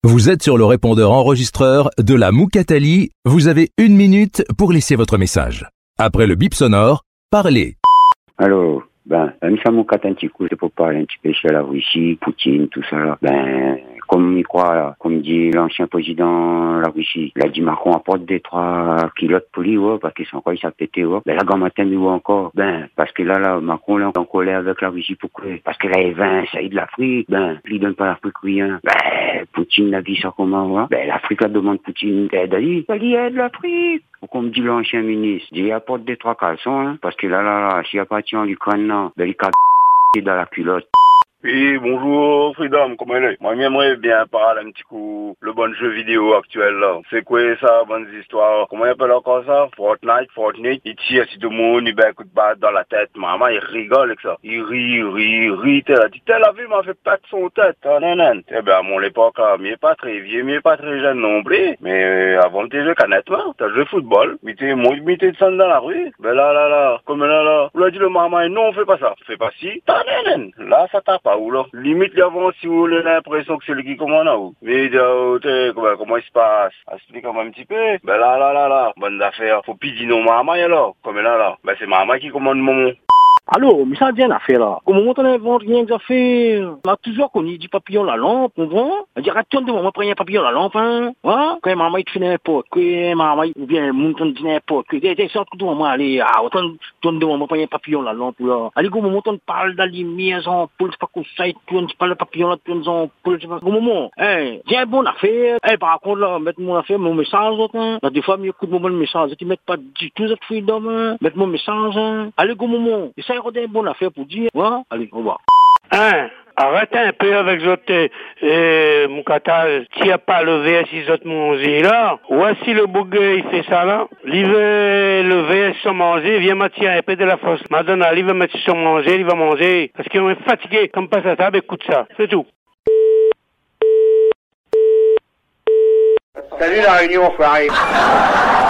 Vous êtes sur le répondeur enregistreur de la Moukatali. Vous avez 1 minute pour laisser votre message. Après le bip sonore, parlez. Alors, nous sommes un petit coup pour parler un petit peu sur la Russie, Poutine, tout ça. Comme il croit, comme dit l'ancien président de la Russie, il a dit Macron apporte des 3 kilotes pour lui, parce qu'ils sont quoi, il s'est pété, la grand matin, lui, encore. Parce que là, Macron, là, est en colère avec la Russie, pourquoi? Parce que là, il va essayer de l'Afrique, il donne pas l'Afrique rien. Poutine a dit ça comment, l'Afrique, la demande Poutine, aide l'Afrique. Ou comme dit l'ancien ministre, il apporte des 3 caleçons, parce que là, s'il appartient à l'Ukraine, il est dans la culotte. Oui, bonjour, Freedom, comment elle est? Moi, j'aimerais bien parler un petit coup, le bon jeu vidéo actuel, là. C'est quoi ça, bonnes histoires? Comment il appelle encore ça? Fortnite. Il tire si tout le monde, il met un coup de batte dans la tête. Maman, il rigole avec ça. Il rit. T'as la vie m'a fait perdre son tête, non. Eh ben, à mon époque, là, mais pas très vieux, mais pas très jeune non plus. Mais, avant tes jeux canettes, t'as joué football. Mais t'es de dans la rue. Là, comme là. Vous l'avez dit le maman, non, fais pas ça. Fais pas si. Là, ça tape. Limite, il avance si vous avez l'impression que c'est lui qui commande, mais comment il se passe? Explique-moi un petit peu. Là, bonne affaire. Faut plus dire non, maman, alors. Comme là. C'est maman qui commande mon. Allô, mais ça vient d'affaire là. Comment on n'invente rien d'affaire? On a toujours connu du papillon la lampe, on voit. On dit, retourne de moi, prends un papillon la lampe, Quand maman, il te fait n'importe quoi, maman, ou bien, mon ton dit n'importe quoi. T'es sorti de moi, allez, tourne de moi, prends un papillon la lampe, là. Allez, go, moment, on parle de la lumière, en poule, c'est pas comme ça, tourne, c'est pas le papillon là, tourne, en poule, c'est pas comme moment. J'ai une bonne affaire. Par contre, là, mettre mon affaire, mon message, là, des fois, mieux écoute mon message, tu mets pas du tout cette freedom, mettre mon message, Allez, go, moment. On a une bonne affaire pour dire, allez, au revoir. Arrête un peu avec votre Moukatal, tu n'as pas le VS autres manger là. Voici le bouguet, il fait ça là. Il veut le VS sans manger, viens m'attirer un peu de la force. Madonna, il va mettre sans manger, il va manger. Parce qu'on est fatigué, comme pas à table, écoute ça. C'est tout. Salut la réunion, frère.